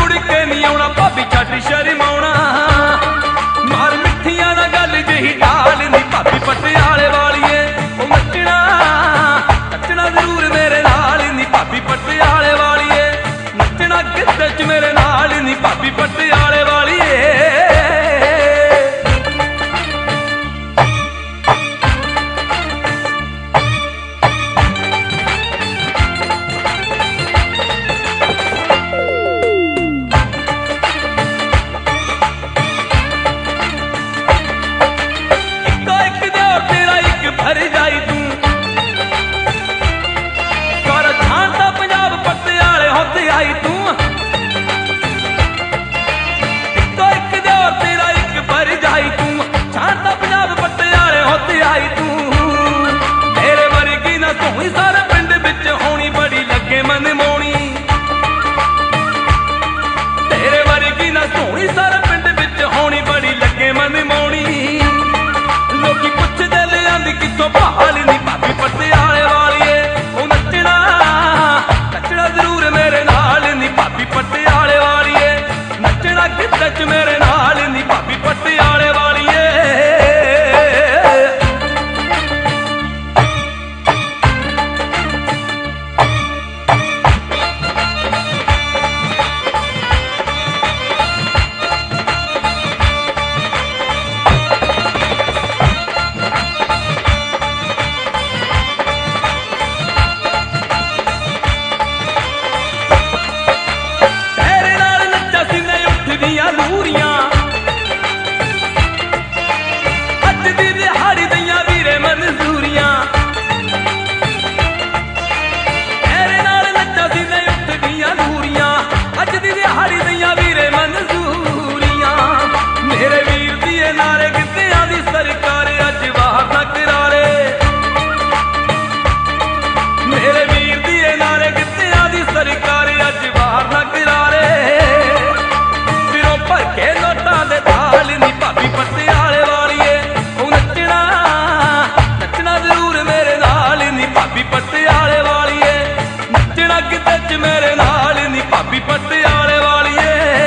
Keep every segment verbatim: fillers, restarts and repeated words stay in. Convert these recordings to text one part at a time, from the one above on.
मुड़ के नहीं आना भाभी छड्ड शर्माउणा मार मिठियां दा गल जही गाल नी भाभी पटियाले वालीए ओ नचना नचना जरूर मेरे नाल नी भाभी पटियाले वालीए नचना गिद्दे च मेरे नाल नी भाभी पटियाले वालीए कितों बहाल नी भाभी पटियाले वालीए ओ नचना नचना जरूर मेरे नाल नी भाभी पटियाले वालीए नचना गिद्दे च मेरे नाल नी भाभी पटियाले वालीए पटियाले वालीए नचना गिद्दे च मेरे नाल नी भाभी पटियाले वालीए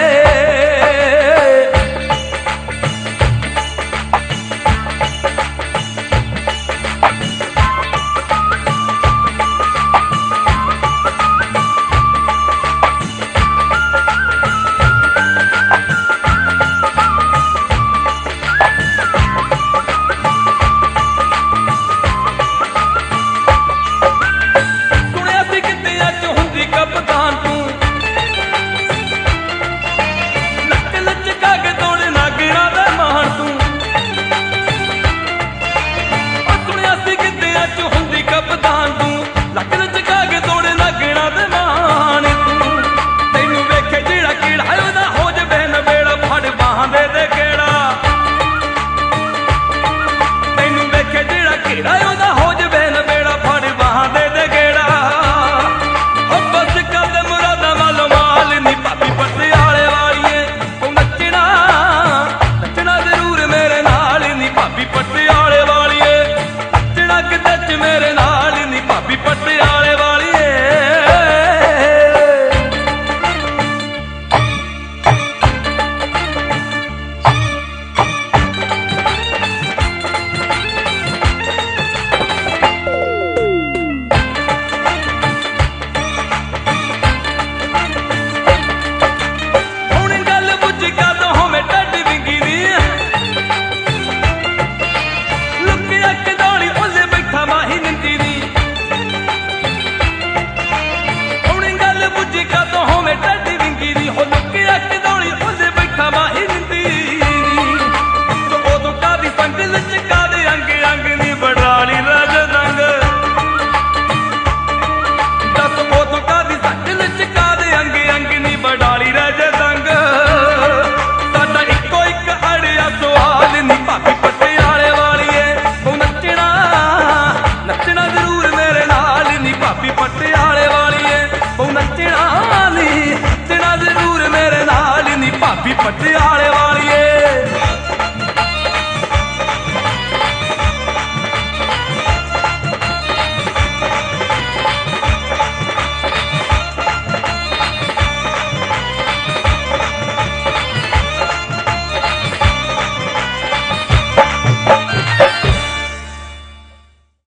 पटियाले वालीए ओ नचना नी नचना जरूर मेरे नाल नी भाभी पटियाले वालीए।